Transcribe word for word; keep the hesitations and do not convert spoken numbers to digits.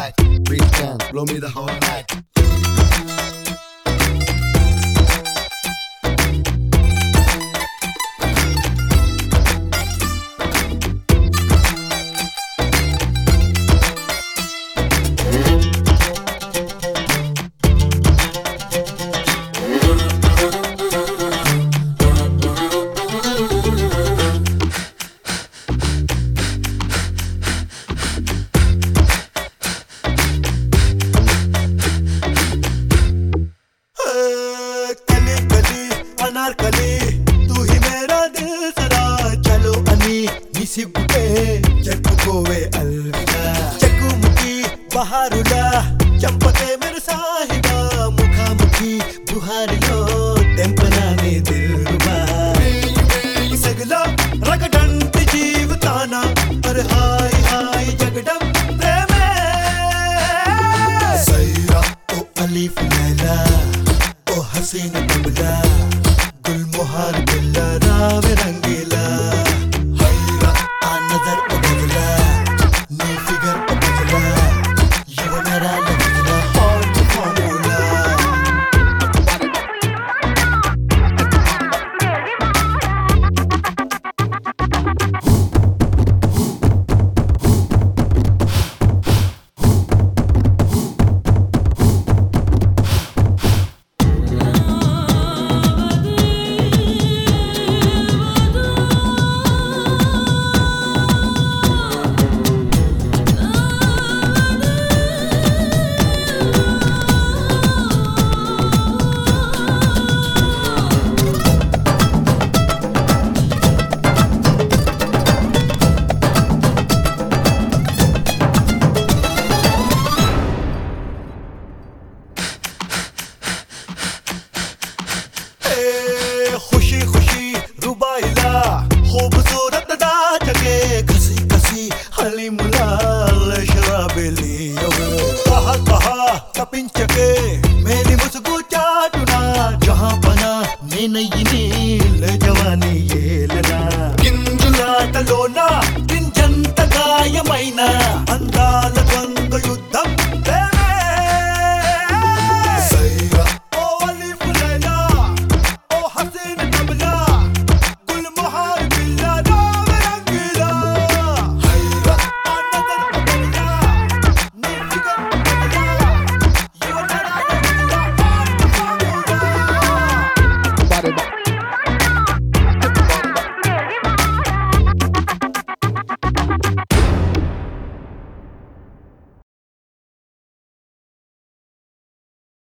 right. Breathe down, blow me the whole night. Anarkali तू ही मेरा दिल सदा चलो अनी निसिबुके చెప్పుకోవే అల్విదా చెక్కుముకి బహారులా చంపకే मेरे సాహిబా ముఖాముఖి బుహారిలో తెంపనానే దిల్రుబా సగలా రగడంటి జీవితానా అరే హాయ్ హాయ్ జగడం ప్రేమే సైరా ఓ అలీఫ్ లైలా ఓ హసీన కమలా गुलमोहर बिल्ला राव रंगीला हैरा आ नजर बदला नी फिगर बदला यू मेरा लगला हॉट फॉर्मूला खुशी खुशी रुबाइला खूबसूरत दा जगे कसी कसी हली मुलाल शराबेली कहा कहा तपिंचके मेरी मुस्कु चाटुना जहां बना ने नई नील जवानी ये लना गिंजुला तलोना गिंजंत गायమైనా